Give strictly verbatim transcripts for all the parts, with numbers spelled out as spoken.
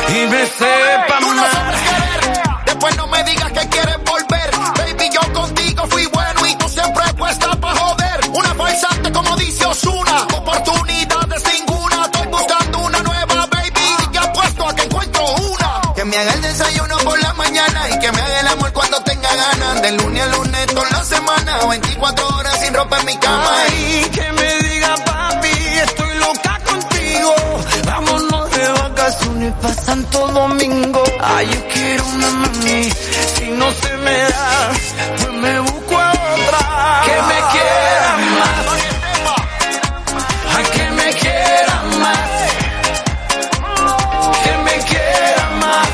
y me sepa Tú no mal. sabes querer, después no me digas que quieres volver. Baby, yo contigo fui bueno y tú siempre puesta pa' joder. Una farsante como dice Ozuna, oportunidades ninguna. Estoy buscando una nueva, baby, y que apuesto a que encuentro una. Que me haga el desayuno por la mañana y que me haga el amor cuando tenga ganas. De lunes a lunes toda la semana, veinticuatro horas sin ropa en mi cama. Ay, que me diga papi, estoy loca contigo. Vámonos de vacaciones pa' Santo Domingo. Ay, yo quiero una mami, si no se me da, pues me busco a otra. Que me quiera más, ay, que me quiera más, que me quiera más,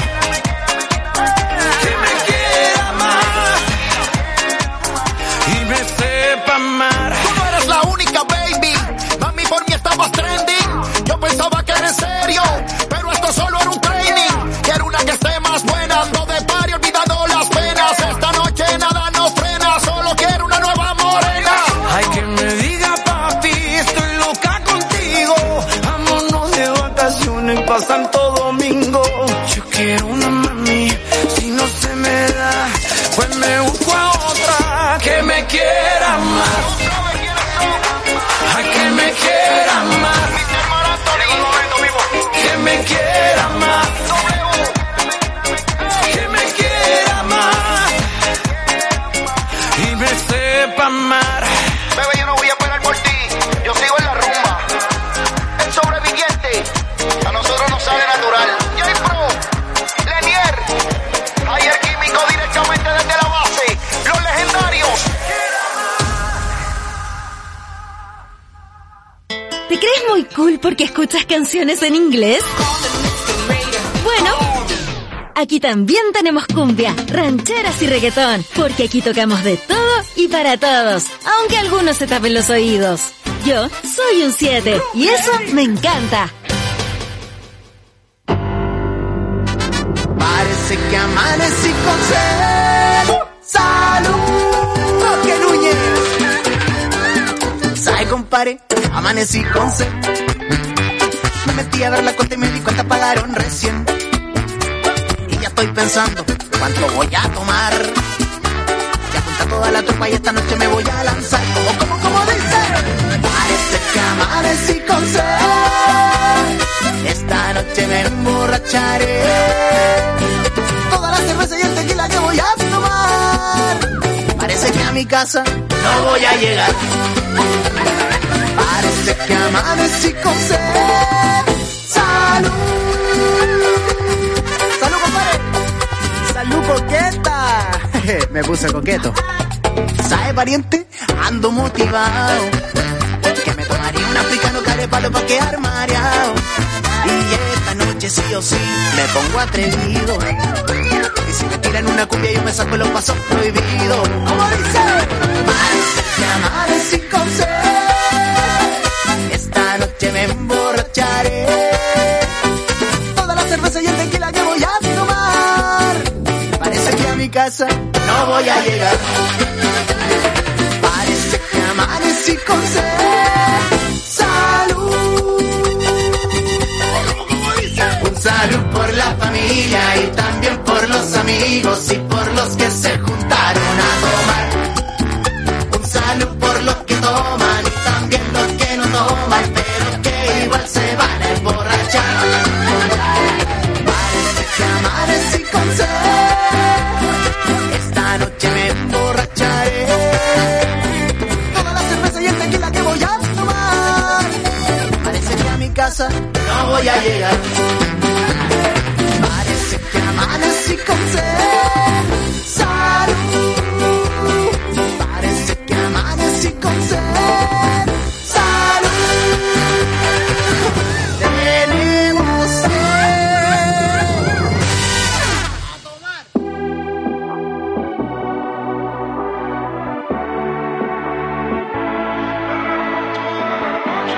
que me quiera más y me sepa amar. Tú no eres la única, baby. Mami, por mí estabas trending. Yo pensaba que era en serio, pero esto solo era un training. Quiero una que esté más buena, ando de party olvidando las penas. Esta noche nada nos frena, solo quiero una nueva morena. Ay, que me diga papi, estoy loca contigo. Vámonos de vacaciones pa' Santo Domingo. Yo quiero una mami, si no se me da, pues me busco a otra. Que me quiera más, ay, que me quiera más, que me quiera más, que me quiera más y me sepa amar. Bebé, yo no voy a esperar por ti, yo sigo en la rumba. El sobreviviente, a nosotros nos sale natural. J-Pro, Lenier, Ayer Químico directamente desde la base. Los legendarios. ¿Te crees muy cool porque escuchas canciones en inglés? Bueno, aquí también tenemos cumbia, rancheras y reggaetón, porque aquí tocamos de todo y para todos, aunque algunos se tapen los oídos. Yo soy un siete y eso me encanta. Parece que amanecí con sed. ¡Salud! ¡Que Núñez! ¿Sabe, compadre? Amanecí con sed. Me metí a dar la cuenta y me di cuenta pagaron recién. Y ya estoy pensando cuánto voy a tomar. Ya junta toda la tropa y esta noche me voy a lanzar. Como, como, como dice. Parece que amanecí con sed. Esta noche me emborracharé. Toda la cerveza y el tequila que voy a tomar. Parece que a mi casa no voy a llegar. Parece que amanecí con sed. ¡Salud! ¡Salud, compadre! ¡Salud, coqueta! Me puse coqueto. ¿Sabe, pariente? Ando motivado. Que me tomaría un africano carepalo pa' quedar mareado. Y esta noche sí o sí me pongo atrevido. Y si me tiran una cumbia yo me saco los pasos prohibidos. ¿Cómo dice? Parece que amanecí con sed. Esta noche me emborracharé. Toda la cerveza y el tequila que voy a tomar. Parece que a mi casa no voy a llegar. Parece que amanecí con sed. ¡Salud! Un salud por la familia y también por los amigos y por los que se juntaron a tomar. Un salud por los que toman y también los que no toman, pero que igual se van a emborrachar. Parece que amanecí con sed. Esta noche me emborracharé. Toda la cerveza y el tequila que voy a tomar. Parece que a mi casa no voy a llegar. Parece que amanecí con sed.